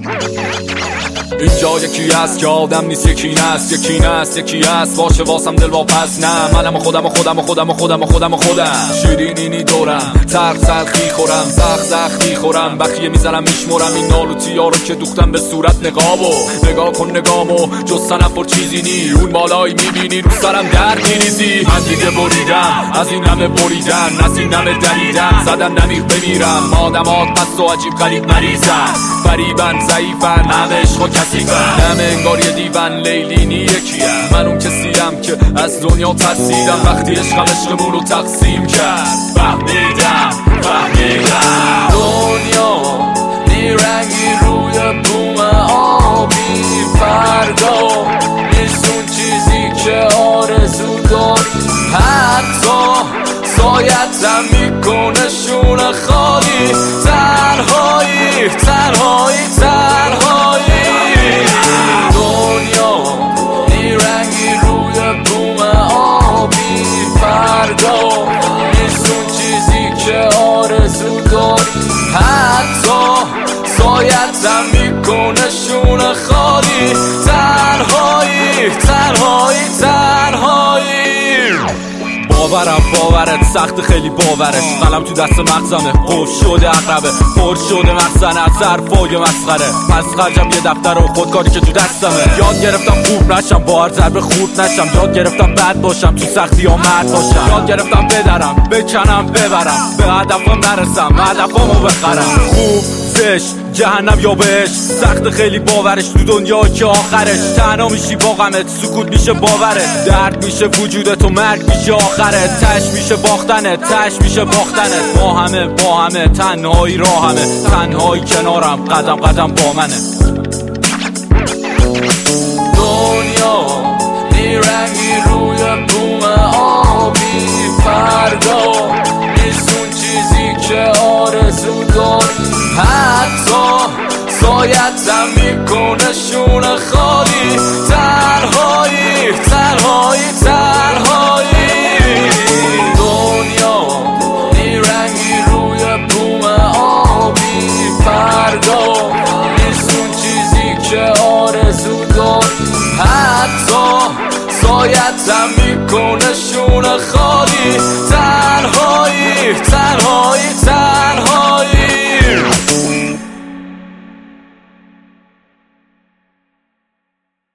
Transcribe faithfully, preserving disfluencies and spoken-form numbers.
اینجا یکی هست که آدم نیست یکی نست، یکی نست یکی هست باشه واسم دل واپس. نه منم و خودم و خودم و خودم و خودم و خودم و خودم شیرینی دورم تلخ تلخی خورم زخ زخ میخورم بخیه میزنم میشمرم این نالوتی ها رو که دوختم به صورت نقابو. نگاه کن نگامو جز سنفر چیزی نی اون بالایی میبینی رو سرم در میریزی. من دیگه بریدم از این همه بریدن از این همه دریدن زدن نمیر بمیرم. آدمات پس و عجیب غریب مریضن فریبن ضعیفن همه عشق و کثیفن همه انگار یه دیون لیلینی یکیم. من اون کسیم که از دنیا ترسیدم وقتی عشقم عشقمون رو تقسیم کرد. فهمیدم فهمیدم دنیا نیرنگی روی بوم آبی فردا نیست اون چیزی که آرزو داری. حتی سایتم میکنه شونه خالی تنهایی تنهایی تنهایی. دنیا نیرنگی روی بوم آبی فردا نیست اون چیزی که آرزو داری. حتی سایتم میکنه شونه خالی تنهایی تنهایی تنهایی. باورم باورت سخت خیلی باورش قلم تو دست مغزمه پر شده عقربه پر شده مغزنه از حرفای مسخره. پس خرجم یه دفتر و خودکاری که تو دستمه. یاد گرفتم خوب نشم با هر ضربه خورد نشم. یاد گرفتم بد باشم تو سختی ها مرد باشم. یاد گرفتم بدرم بکنم ببرم به هدفم نرسم هدفامو بخرم. خوب زشت جهنم یا بهش سخت خیلی باورش تو دنیا که آخرش تنها میشی با غمت سکوت میشه باورت درد میشه وجودت و مرگ میشه آخرت تش میشه باختنت تش میشه باختنت. با همه با همه تنهایی راهمه تنهایی کنارم قدم قدم با منه. دنیا نیرنگی روی بوم آبی فردا نیست اون چیزی که آرزو داری. حتی سایتم میکنه شونه خالی تنهایی تنهایی تنهایی. دنیا نیرنگی روی بوم آبی فردا نیست اون چیزی که آرزو داری. حتی سایتم میکنه شونه خالی تنهایی تنهایی.